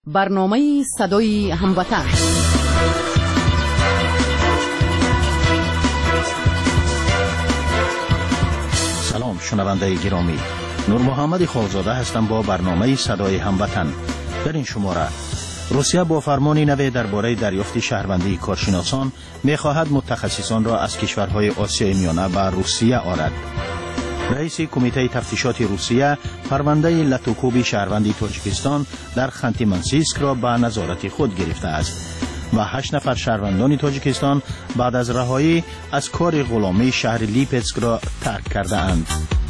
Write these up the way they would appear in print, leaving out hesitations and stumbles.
برنامه صدای هموطن. سلام شنونده گرامی، نور محمد خالزاده هستم با برنامه صدای هموطن. در این شماره روسیه با فرمانی نو درباره دریافت شهروندی کارشناسان می‌خواهد متخصصان را از کشورهای آسیای میانه به روسیه آرد. رئیس کمیته تفتیشات روسیه پرونده لاتوکوب شهروندی تاجیکستان در خانتی منسیسک را به نظارت خود گرفته است و 8 نفر شهروندان تاجیکستان بعد از رهایی از کار غلامی شهر لیپسک را ترک کرده اند.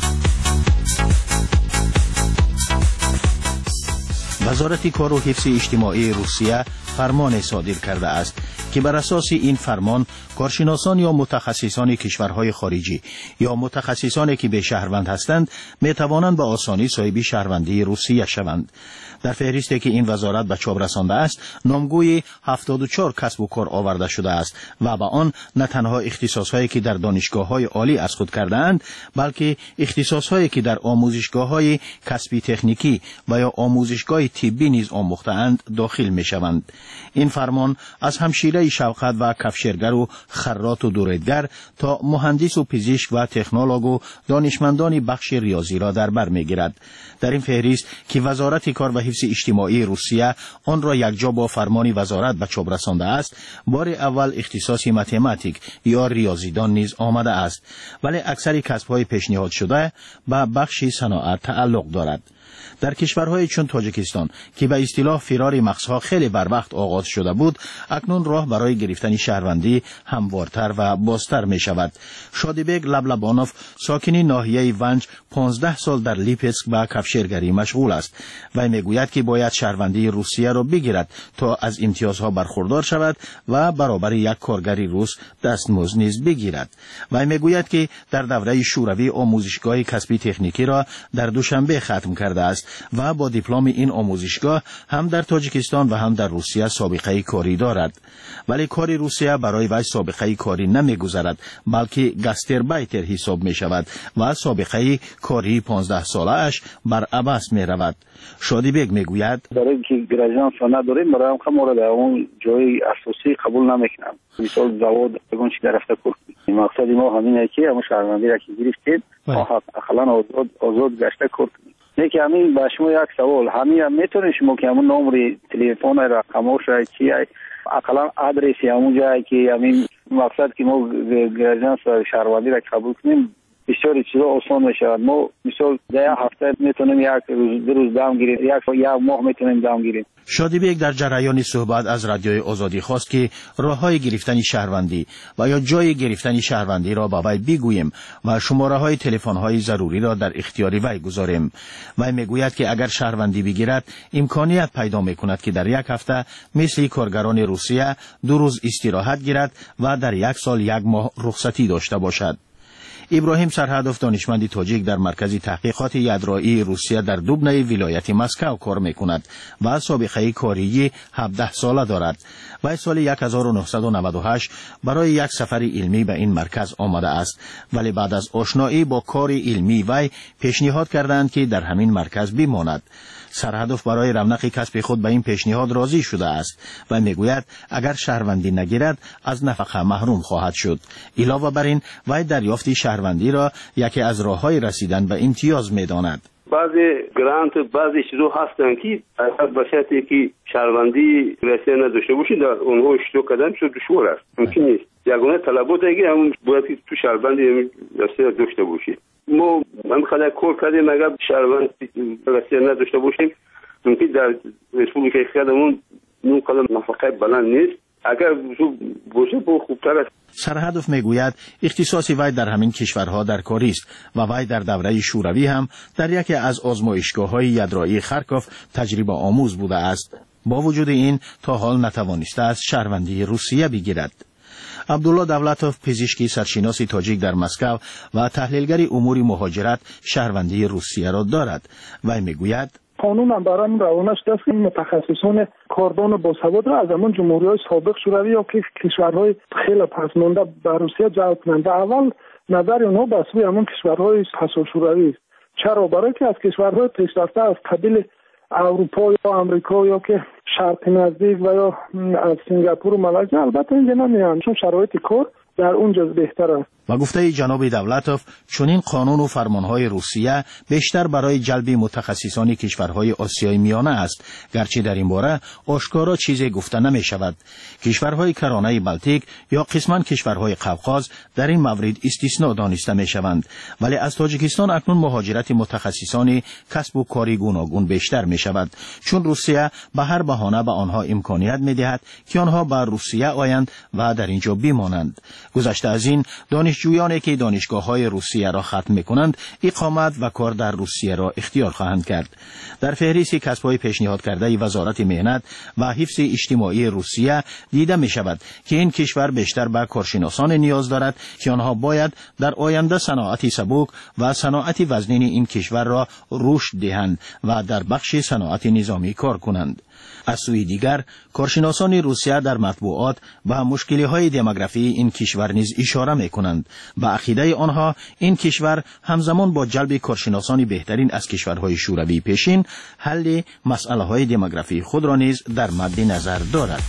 وزارت کار و حفظ اجتماعی روسیه فرمان صادر کرده است که بر اساس این فرمان کارشناسان یا متخصصان کشورهای خارجی یا متخصصانی که به شهروند هستند می توانند به آسانی صاحب شهروندی روسیه شوند. در فهرستی که این وزارت به چاپ رسانده است نامگوی 74 کسب و کار آورده شده است و با آن نه تنها اختصاصهایی که در دانشگاه‌های عالی از خود کرده‌اند بلکه اختصاصهایی که در آموزشگاه‌های کسبی تکنیکی و یا آموزشگاه طبی نیز آموخته‌اند داخل می‌شوند. این فرمان از همشیره شوقت و کفشرگر و خراط و دوریدگر تا مهندس و پزشک و تکنولوژ و دانشمندان بخش ریاضی را در بر می‌گیرد. در این فهرست که وزارت کار و حفظ اجتماعی روسیه آن را یکجا با فرمان وزارت به چاپ رسانده است، بار اول اختصاص متماتیک یا ریاضیدان نیز آمده است، ولی اکثر کسب‌های پیشنهاد شده به بخش صنعت تعلق دارد. در کشورهای چون تاجیکستان که به اصطلاح فرار مغزها خیلی بر وقت آغاز شده بود، اکنون راه برای گرفتن شهروندی هموارتر و بازتر می شود. شادیبگ لبلبانوف ساکن ناحیه ونج 15 سال در لیپسک با کفشرگری مشغول است و میگوید که باید شهروندی روسیه را بگیرد تا از امتیازها برخوردار شود و برابر یک کارگری روس دستمزد نیز بگیرد. و میگوید که در دوره شوروی آموزشگاه کسبی تکنیکی را در دوشنبه ختم کرده است و با دیپلم این آموزشگاه هم در تاجیکستان و هم در روسیه سابقه کاری دارد. ولی کار روسیه برای وی سابقه کاری نمیگذارد بلکه گاستربایتر حساب می شود و سابقه کاری 15 ساله اش بر عباس می رود. شادیبگ میگوید برای اینکه گراجان نداریم برای ما در اون جای اساسی قبول نمیکنم. مثال زواد بگون چی درفته کرد. مقصد ما همینه که همون شهروندی را که گرفتید اقلا آزاد گشته کرد. یکی همین با شما یک سوال همین میتونید شما که همون نمره تلفن رقمش چی اقلا آدرسی همون جایی که همین مقصد که ما گراجان شهروندی را قبول کنیم بسیار چیزا آسان میشه. ما مثال در هفته میتونیم یک روز دو روز دام گیریم، یک ماه میتونیم دام گیریم. شادیبگ در جریان صحبت از رادیوی آزادی خواست که راههای گرفتن شهروندی و یا جای گرفتن شهروندی را با وی بگوییم و شماره‌های تلفن‌های ضروری را در اختیار وی گذاریم. وی میگوید که اگر شهروندی بگیرد امکانیت پیدا میکند که در یک هفته مثل کارگران روسیه 2 روز استراحت گیرد و در 1 سال 1 ماه رخصتی داشته باشد. ابراهیم سرهدوف دانشمندی تاجیک در مرکز تحقیقات یدرایی روسیه در دوبنه ولایت مسکو کار میکند و سابقه کاری 17 ساله دارد. و سال 1998 برای یک سفر علمی به این مرکز آمده است، ولی بعد از آشنایی با کار علمی وی پیشنهاد کردند که در همین مرکز بماند. سرهدوف برای رونق کسب خود به این پیشنهاد راضی شده است و میگوید اگر شهروندی نگیرد از نفقه محروم خواهد شد. علاوه بر این وی دریافت شهروندی را یکی از راههای رسیدن به امتیاز میداند. بعضی گرانت بعضی چیزا هستن که به شرطی که شهروندی رسیدن نداشته باشی در اونها اشتراک کردن چون دشوار است. ممکن نیست. یگانه طلبات اگه همون باید که تو شهروندی رسیدن داشته باشی. ما هم خدا کار کردیم اگر شهروند رسیدن نداشته باشیم ممکن در ریسپوبلیکای خودمون نون قدم نفقه بلند نیست. اگر باشه با خوبتر است. سرهدوف میگوید اختصاص وی در همین کشورها در کاری است و وی در دوره شوروی هم در یکی از آزمایشگاه‌های یدرایی خارکوف تجربه آموز بوده است. با وجود این تا حال نتوانسته است شهروندی روسیه بگیرد. عبدالله دولتوف پزشکی سرشناس تاجیک در مسکو و تحلیلگر امور مهاجرت شهروندی روسیه را دارد. وی میگوید قانون هم برای روانش دست این متخصصان کاردان باسواد را از همان جمهوری‌های سابق شوروی یا که کشورهای خیلی پسمانده به روسیه جلب کنند. اول نظر اونها به سوی همان کشورهای پسا شوروی است. چرا؟ برای که از کشورهای پیشرفته از قبیل اروپا یا امریکا یا که شرق نزدیک و یا از سنگاپور و مالزی البته اینجا نمیان چون شرایط کار در اونجا بهتر است. و گفته جناب دولتوف چنین قانون و فرمانهای روسیه بیشتر برای جلب متخصصان کشورهای آسیای میانه است، گرچه در این باره آشکارا چیزی گفته نمی شود. کشورهای کرانه بلتیک یا قسما کشورهای قفقاز در این مورد استثناء دانسته می شوند، ولی از تاجیکستان اکنون مهاجرت متخصصان کسب و کاری گوناگون بیشتر می شود، چون روسیه به هر بهانه به آنها امکانیت می دهد که آنها به روسیه آیند و در اینجا بمانند. گذشته از این دانشجویانی که دانشگاه‌های روسیه را ختم می‌کنند اقامت و کار در روسیه را اختیار خواهند کرد. در فهرست کسب‌های پیشنهاد کرده وزارت مهنت و حفظ اجتماعی روسیه دیده می‌شود که این کشور بیشتر به کارشناسان نیاز دارد که آنها باید در آینده صنعت سبک و صنعت وزنین این کشور را رشد دهند و در بخش صنعت نظامی کار کنند. از سوی دیگر کارشناسان روسیه در مطبوعات به مشکل‌های دموگرافی این کشور نیز اشاره می‌کنند. به عقیده آنها این کشور همزمان با جلب کارشناسان بهترین از کشورهای شوروی پیشین حل مسائل‌های دموگرافی خود را نیز در مد نظر دارد.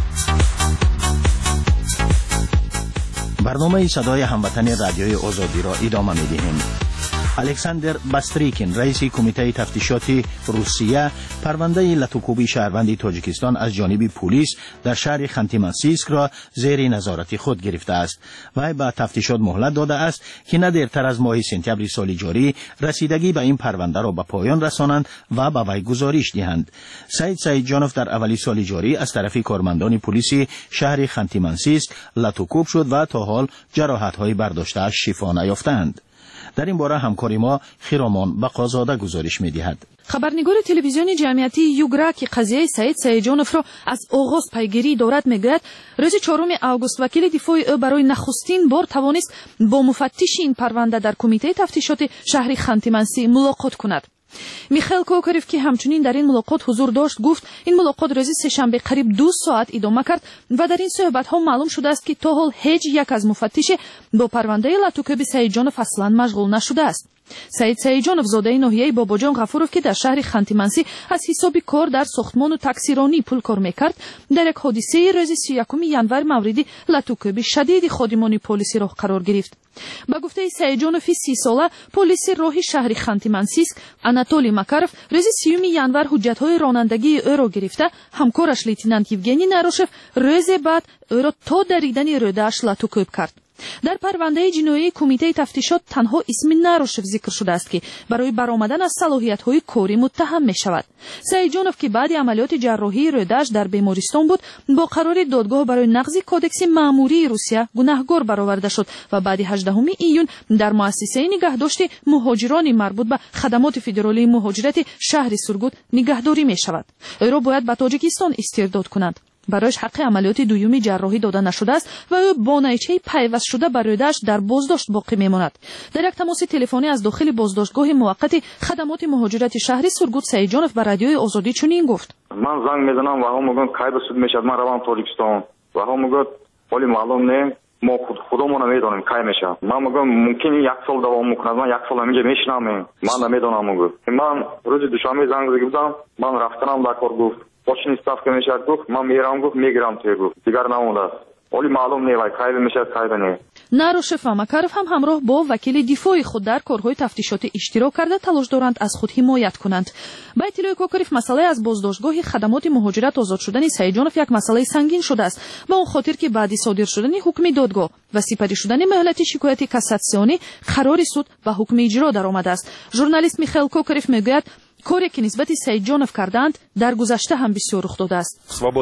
برنامه صدای هموطن رادیوی آزادی را ادامه می‌دهیم. الکساندر باستریکین رئیس کمیته تفتیشاتی روسیه پرونده لاتوکوبی شهروند تاجیکستان از جانب پلیس در شهر خانتی-مانسیسک را زیر نظارت خود گرفته است و به تفتیشات مهلت داده است که نه دیرتر از ماه سپتامبر سال جاری رسیدگی به این پرونده را به پایان رسانند و به وی گزارش دهند. سعید جانوف در اولی سال جاری از طرف کارمندان پلیس شهر خانتی-مانسیسک لاتوکوب شد و تا حال جراحت‌های برداشته شفا نیافتند. در این باره همکاری ما خیرامان بقازاده گزارش می‌دهد. خبرنگار تلویزیون جمعیتی یوگرا که قضیه سعید سایجانوف را از آغاز پیگیری دارد میگوید روز 4 آگوست وکیل دفاع او برای نخستین بار توانست با مفتش این پرونده در کمیته تفتیشات شهر خانتی-مانسیسک ملاقات کند. میخائیل کوکاریف که همچنین در این ملاقات حضور داشت گفت این ملاقات روز سه‌شنبه قریب 2 ساعت ادامه کرد و در این صحبت ها معلوم شده است که تا حال هیچ یک از مفتش با پرونده لاتوکوب سایجانوف اصلا مشغول نشده است. سعید سایجانوف زاده ناحیه باباجان غفوروف که در شهر خانتی-مانسیسک از حساب کار در ساختمان و تاکسیرانی پول کار میکرد در یک حادثه روز 31 ژانویه مورد لاتوکوب شدید خادمان پلیسی راه قرار گرفت. با گفته سایجانوف 30 ساله پلیس راه شهر خانتی-مانسیسک آناتولی ماکاروف روز 30 ژانویه حجت‌های رانندگی او را گرفته همکارش لیتنانت یوگنی ناروشف روز بعد او را تا دریدن روده‌اش لاتوکوب کرد. در پرونده جنایی کمیته تفتیشات تنها اسم ناروشف ذکر شده است که برای برآمدن از صلاحیت‌های کاری متهم می‌شود. سایجانوف که بعد عملیات جراحی روده‌اش در بیمارستان بود با قرار دادگاه برای نقض کودکس مأموری روسیه گناهکار برآورده شد و بعد 18 ایون در مؤسسه نگهداشت مهاجران مربوط به خدمات فدرالی مهاجرت شهر سورگوت نگهداری می‌شود. او را باید به تاجیکستان استرداد کنند. برایش حق عملیات دومی جراحی داده نشده است و او با نیچه پیوست شده بر روده‌اش در بازداشت باقی میماند. در یک تماس تلفنی از داخل بازداشتگاه موقت خدمات مهاجرت شهر سورگوت سایجانوف به رادیوی آزادی چنین گفت: من زنگ میزنم و هم میگن کی به سود میشد من روم تاجیکستان و هم میگن ولی معلوم نه ما خودمون نمیدونیم کی میشه. من میگم ممکنه 1 سال دوام میکنه من 1 سال اینجا میشنم من نمیدونم. میگم من روز دوشنبه زنگ زدم من رفتم در کار گفت Очень ставка мешает гуф, мам миграм тегу. Дигар наунда. Оли معلوم не вай, кайбе мешает, кайбе не. ناروشف و ماکاروف هم همراه با وکیل دفاع خود در کارهای تفتیشات اشتراک کرده تلاش دارند از خود حمایت کنند. با اطلاع کوکاریف مسئله از بازداشتگاه خدمات مهاجرت آزاد شدن سایجانوف یک مسئله سنگین شده است. با اون خاطر که بعد صادر شدن حکم دادگاه و سپری شدن مهلت شکایت کاساسیونی قرار سود به حکم اجرا درآمده است. ژورنالیست میخائیل کوکاریف میگوید کاری که نسبت سایجانوف کردند در گذشته هم بسیار رخ داده است.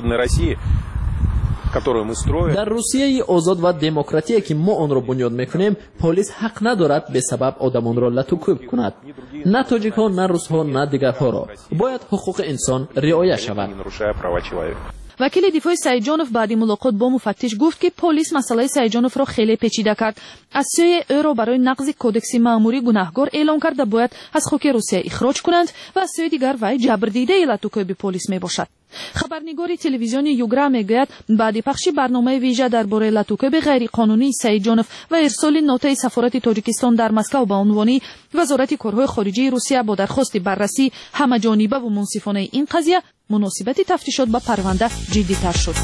در روسیه آزاد و دموکراتی که ما آن را بنیاد میکنیم پلیس حق ندارد به سبب آدمان را لاتوکوب کند. نه تاجیک ها نه روس ها نه دیگرها را باید حقوق انسان رعایت شود. وکیل دفاع سایجانوف بعد ملاقات با مفتش گفت که پلیس مسئله سایجانوف را خیلی پیچیده کرد. از سوی او را برای نقض کودکس مأموری گناهکار اعلام کرد و باید از خاک روسیه اخراج کنند و از سوی دیگر وی جبردیده لاتوکوب پلیس می باشد. خبرنگار تلویزیون یوگرا میگوید بعد پخش برنامه ویژه درباره لاتوکوب غیر قانونی سایجانوف و ارسال نوتای سفارت تاجیکستان در مسکو به عنوان وزارت کارهای خارجه روسیه با درخواست بررسی همه‌جانبه و منصفانه این قضیه مناسبت تفتیشات با پرونده جدی‌تر شد.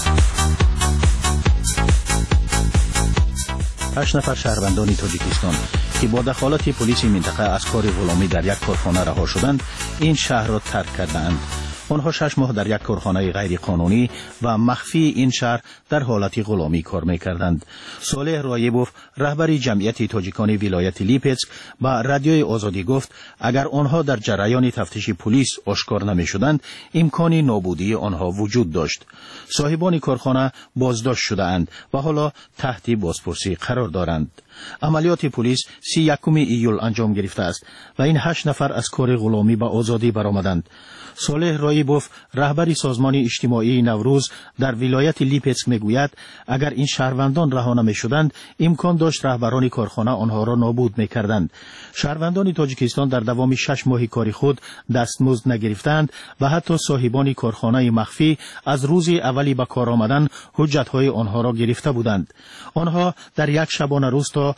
8 نفر شهروندان تاجیکستان که با دخالت پلیس منطقه از کار غلامی در یک کارخانه رها شدند این شهر را ترک کردند. آنها 6 ماه در یک کارخانه غیر قانونی و مخفی این شهر در حالت غلامی کار می‌کردند. صالح رایبوف رهبر جمعیت تاجیکان ولایت لیپسک با رادیوی آزادی گفت اگر آنها در جریان تفتیش پلیس آشکار نمی‌شدند امکان نابودی آنها وجود داشت. صاحبان کارخانه بازداشت شده‌اند و حالا تحت بازپرسی قرار دارند. عملیات پلیس 31 ایول انجام گرفته است و این 8 نفر از کار غلامی به آزادی برآمدند. صالح رایبوف رهبر سازمان اجتماعی نوروز در ولایت لیپسک میگوید اگر این شهروندان رها نمی‌شدند امکان داشت رهبران کارخانه آنها را نابود می‌کردند. شهروندان تاجیکستان در دوام 6 ماه کاری خود دستمزد نگرفتند و حتی صاحبان کارخانه مخفی از روز اولی به کار آمدن حجت‌های آنها را گرفته بودند. آنها در یک شبانه روز تا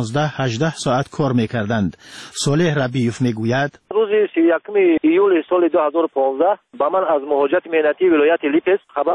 16-18 ساعت کار می‌کردند. صالح ربیوف میگوید روز 31 ایول سال 2015 با من از مهاجرت مهنتی ولایت لیپسک خبر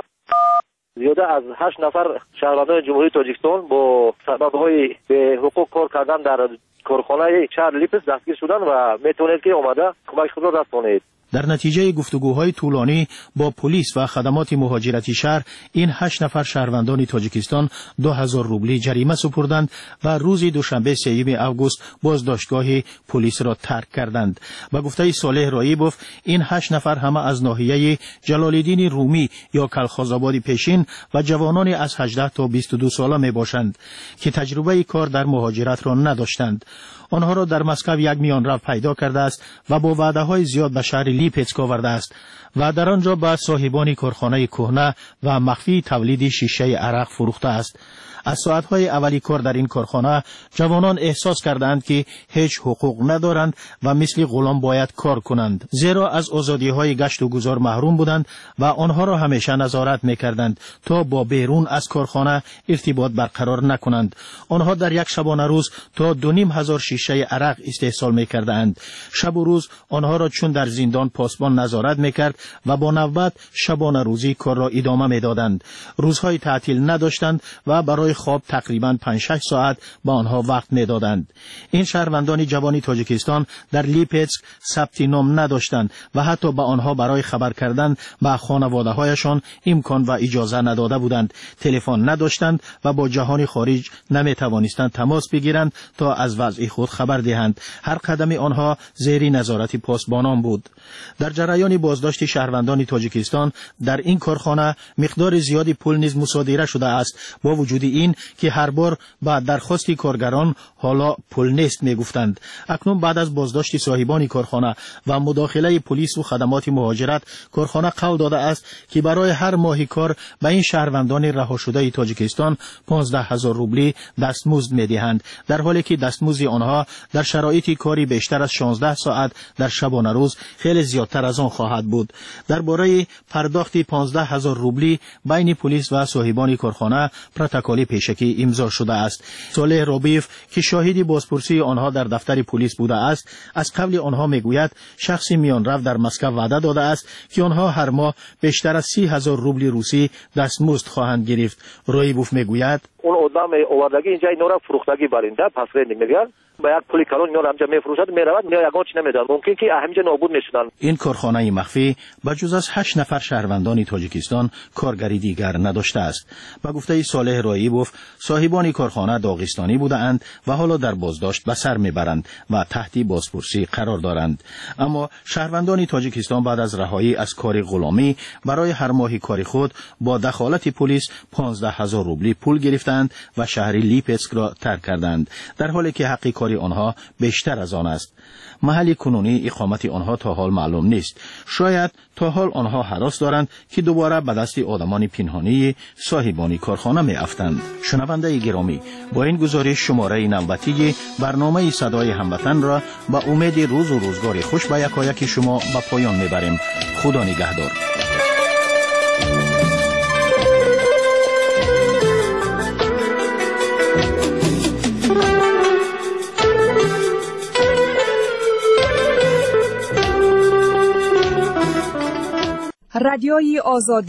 زیاده از 8 نفر شهروندان جمهوری تاجیکستان با سبب‌های به حقوق کار کردن در کارخانه شهر لیپسک دستگیر شدند و میتونید که اومده کمک خود را رسانید. در نتیجه گفتگوهای طولانی با پلیس و خدمات مهاجرتی شهر این 8 نفر شهروندان تاجیکستان 2000 روبلی جریمه سپردند و روز دوشنبه 3 آگوست بازداشتگاه پلیس را ترک کردند. با گفته صالح رایبوف این 8 نفر همه از ناحیه جلال‌الدین رومی یا کلخازآباد پیشین و جوانان از 18 تا 22 ساله می باشند که تجربه کار در مهاجرت را نداشتند. آنها را در مسکو یک میانرو پیدا کرده است و با وعده‌های زیاد به شهر لیپسک آورده است و در آنجا به صاحبان کارخانه کهنه و مخفی تولید شیشه عرق فروخته است. از ساعتهای اولی کار در این کارخانه جوانان احساس کردند که هیچ حقوق ندارند و مثل غلام باید کار کنند، زیرا از آزادی‌های گشت و گذار محروم بودند و آنها را همیشه نظارت می‌کردند تا با بیرون از کارخانه ارتباط برقرار نکنند. آنها در یک شبانه روز تا 2500 شیشه عرق استحصال می‌کردند. شب و روز آنها را چون در زندان پاسبان نظارت می‌کرد و با نوبت شبانه روزی کار را ادامه می‌دادند. روزهای تعطیل نداشتند و برای خواب تقریباً 5-6 ساعت با آنها وقت می‌دادند. این شهروندان جوان تاجیکستان در لیپسک ثبت نام نداشتند و حتی به آنها برای خبر کردن به خانواده‌هایشان امکان و اجازه نداده بودند. تلفن نداشتند و با جهان خارج نمی‌توانستند تماس بگیرند تا از وضع خود خبر دهند. هر قدم آنها زیر نظارت پاسبانان بود. در جریان بازداشت شهروندان تاجیکستان در این کارخانه مقدار زیادی پول نیز مصادره شده است. با وجود این که هر بار بعد درخواست کارگران حالا پول نیست میگفتند. اکنون بعد از بازداشت صاحبان کارخانه و مداخله پلیس و خدمات مهاجرت کارخانه قول داده است که برای هر ماهی کار به این شهروندان رها شده تاجیکستان 15000 روبلی دستمزد میدهند، در حالی که دستمزد آنها در شرایط کاری بیشتر از 16 ساعت در شبانه روز خیلی زیادتر از آن خواهد بود. درباره پرداخت 15000 روبلی بین پلیس و صاحبان کارخانه پروتکل پیشکی امضا شده است. صالح رایبوف که شاهد بازپرسی آنها در دفتر پلیس بوده است از قبل آنها میگوید شخص میانرو در مسکو وعده داده است که آنها هر ماه بیشتر از 30000 روبل روسی دستمزد خواهند گرفت. رایبوف میگوید اون آدم آوردگی اینجا اینا را فروختگی برنده پس رند میگن با یک پولی کلان اینا را همجا میفروشد میرود اینا یگان چی نمیدن ممکن که همینجا نابود میشدن. این کارخانه مخفی بجز از 8 نفر شهروندان تاجیکستان کارگری دیگر نداشته است. با گفته صالح رایبوف صاحبان کارخانه داغستانی بودند و حالا در بازداشت به سر میبرند و تحت بازپرسی قرار دارند. اما شهروندان تاجیکستان بعد از رهایی از کار غلامی برای هر ماهی کاری خود با دخالت پلیس 15000 روبلی پول گرفتند و شهر لیپسک را ترک کردند، در حالی که حق کاری آنها بیشتر از آن است. محل کنونی اقامت آنها تا حال معلوم نیست. شاید تا حال آنها هراس دارند که دوباره به دست آدمان پنهانی صاحبان کارخانه می افتند. شنونده گرامی، با این گزارش شماره نوبتی برنامه صدای هموطن را با امید روز و روزگار خوش به یکایک شما به پایان می بریم. خدا نگهدار. رادیوی آزادی